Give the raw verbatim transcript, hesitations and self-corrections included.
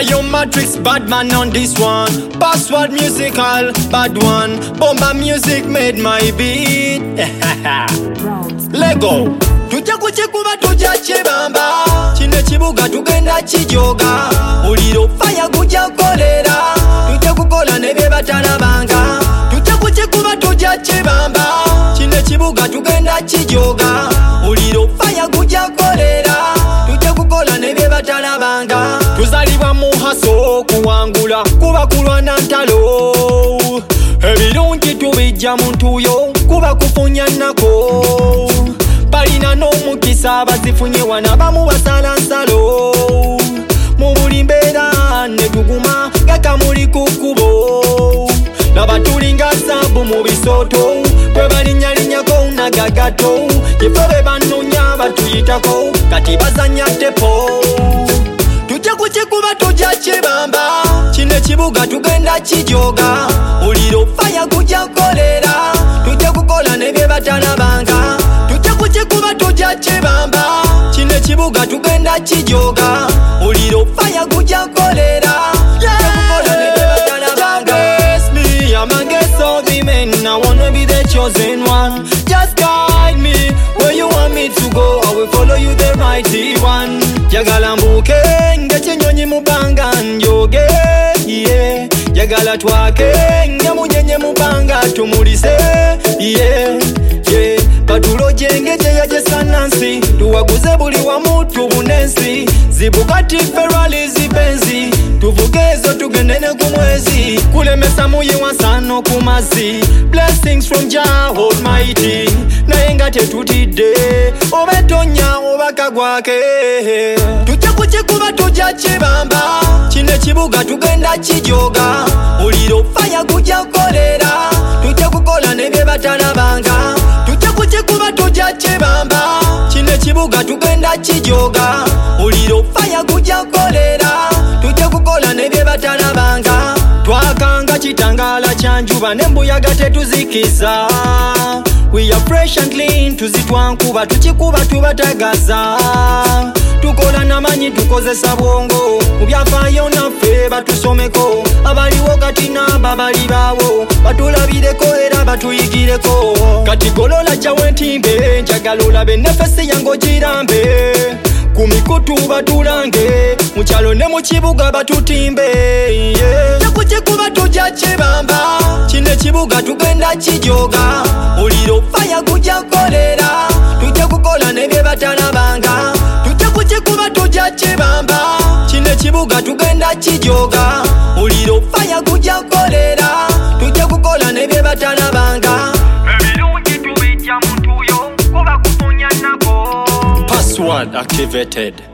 Fire Matrix, bad man on this one. Password musical, bad one. Bomba music made my beat. Lego. Tujja kuchikuba tujja chibamba. Chine chibuga tugenda chijoga. Uliro fire kujja kolera. Tujja kukola nebye batalabanga. Tujja kuchikuba tujja chibamba. Chine chibuga tugenda chijoga. Uliro fire kujja kolera. Tujja kukola nebye batalabanga. Tuzalibwa mu haso kuwangula kuba kulwana ntalo. Ebirungi tubijja muntu yo kuba kufunya nako. Balina n'omukisa abazifunye wana bamu basala nsalo. Mu buli mbeera ne tuguma gakamuli ku kkubo. N'abatulinga saabu mu bisooto bwe balinnyalinnyako nagagato. Ifo be banoonya batuyitako kati bazannya tepo. Tujja kukikuba tujja kibamba. Kino ekibuga tugenda kijoga. Uliro fire kujja kolera. Tujja kukola nebye batalabanga. Tujja kukikuba tujja kibamba. Kino ekibuga tugenda kijoga. Uliro fire kujja kolera. Tujja kukola nebye batalabanga. Yes, me, I'm against all the men. I wanna be the chosen one. Just guide me where you want me to go. I will follow you the mighty one. Jagala mbuke ngechinyonyi mubanga njoge, yeah. Jagala twake ngemunyenye mubanga tumulise, yeah, yeah. Patulo jenge jeya jesanansi tuwaguze buli wa mutu bunensi. Zibugati Ferrari zibenzi tuvugezo tugendene kumwezi. Kulemesa muyi wansano kumazi. Blessings from Jah Almighty. Naye nga tetutidde obetonya obakagwake. Tujja kukikuba tujja kibamba. Kino ekibuga tugenda kijoga. Uliro fire kujja kolera. Tujja kukola nebye batalabanga. Tujja kukikuba tujja kibamba. Kino ekibuga tugenda kijoga. Uliro fire kujja kolera. Tujja kukola nebye batalabanga. Twakanga kitangala kyanjuba nembuyaga tetuzikiza. We are fresh and clean tuzitwankuba tukikuba tubatagaza. Tukola namanyi tukozesa bwongo. Mu byafaayo naffe batusomeko. Abaliwo kati n'abo bali baawo batulabireko era batuyigireko. Kati golola jjawo entimbe njagala olabe nefesi yange ogirambe. Ku mikutu batulange mu kyalo ne mu kibuga batutimbe, yeah. Tujja kukikuba tujja kibamba. Kino ekibuga tugenda kijoga. Uliro fire kujja kolera. Tujja kukola nebye batalabanga. Tujja kukikuba tujja kibamba. Kino ekibuga tugenda kijoga. Uliro fire kujja kolera. Tujja kukola nebye batalabanga. Ebirungi tubijja muntu yo kuba kufunya nako. Password activated.